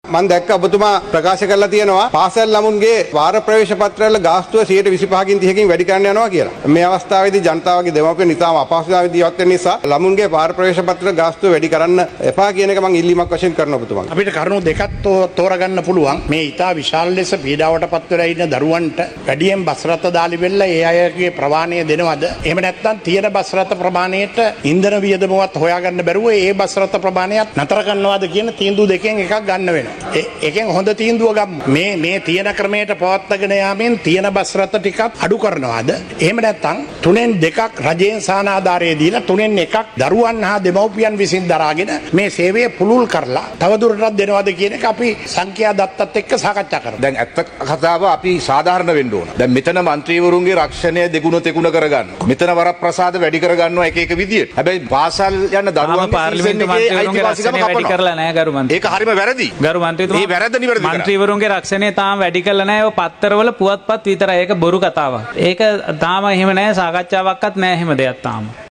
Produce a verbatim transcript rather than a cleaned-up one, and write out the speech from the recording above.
මම දැක්ක ඔබතුමා ප්‍රකාශ කරලා තියෙනවා පාසල් ළමුන්ගේ වාර ප්‍රවේශ පත්‍රවල ගාස්තුව සියයට විසිපහකින් තිහකින් වැඩි කරන්න යනවා කියලා. මේ අවස්ථාවේදී ජනතාවගේ දෙමාපියන් නිසාම අපහසුතාවයේදී ඉවත් වෙන නිසා ළමුන්ගේ වාර ප්‍රවේශ පත්‍ර ගාස්තුව වැඩි කරන්න එපා කියන එක මම ඉල්ලීමක් වශයෙන් කරන ඔබතුමා. අපිට කරුණු දෙකක් තෝරගන්න පුළුවන්. මේ ඊටා විශාල ලෙස පීඩාවට පත් වෙලා ඉන්න දරුවන්ට වැඩියෙන් බස් රථ දාලි වෙල්ල ඒ අයගේ ප්‍රමාණය දෙනවද? එහෙම නැත්නම් තියෙන බස් රථ ප්‍රමාණයට ඉන්ධන වියදමවත් හොයාගන්න බැරුව ඒ බස් රථ ප්‍රමාණයත් නතර කරනවාද කියන තීන්දුව දෙකෙන් එකක් ගන්න වෙනවා. ඒකෙන් හොඳ තීන්දුව ගමු. මේ මේ තියෙන ක්‍රමයට පවත්වාගෙන යාමෙන් තියෙන බස් රථ ටිකක් අඩු කරනවාද? එහෙම නැත්නම් තුනෙන් දෙකක් රජයෙන් සානාධාරය දීලා තුනෙන් එකක් දරුවන් හා දෙමව්පියන් විසින් දරාගෙන මේ සේවය පුළුල් කරලා තවදුරටත් දෙනවද කියන එක අපි සංඛ්‍යා දත්තත් එක්ක සාකච්ඡා කරමු. දැන් ඇත්ත කතාව අපි සාධාරණ වෙන්න ඕන. දැන් මෙතන മന്ത്രിවරුන්ගේ රක්ෂණය දෙගුණ තෙගුණ කරගන්න. මෙතන වරප්‍රසාද වැඩි කරගන්නවා එක එක විදියට. හැබැයි පාසල් යන දරුවන් පාර්ලිමේන්තු මන්ත්‍රීවරුන්ගේ රක්ෂණය වැඩි කරලා නැහැ ගරු මන්ත්‍රී. ඒක හරිම වැරදි. ගරු මන්ත්‍රීතුමා මේ වැරද්ද නිවැරදි කරා. මන්ත්‍රීවරුන්ගේ රක්ෂණය තාම වැඩි කරලා නැහැ. ඔය පත්තරවල පුවත්පත් විතරයි. ඒක බොරු කතාවක්. ඒක තාම එහෙම නැහැ. සාකච්ඡාවක්වත් නැහැ එහෙම දෙයක් තාම.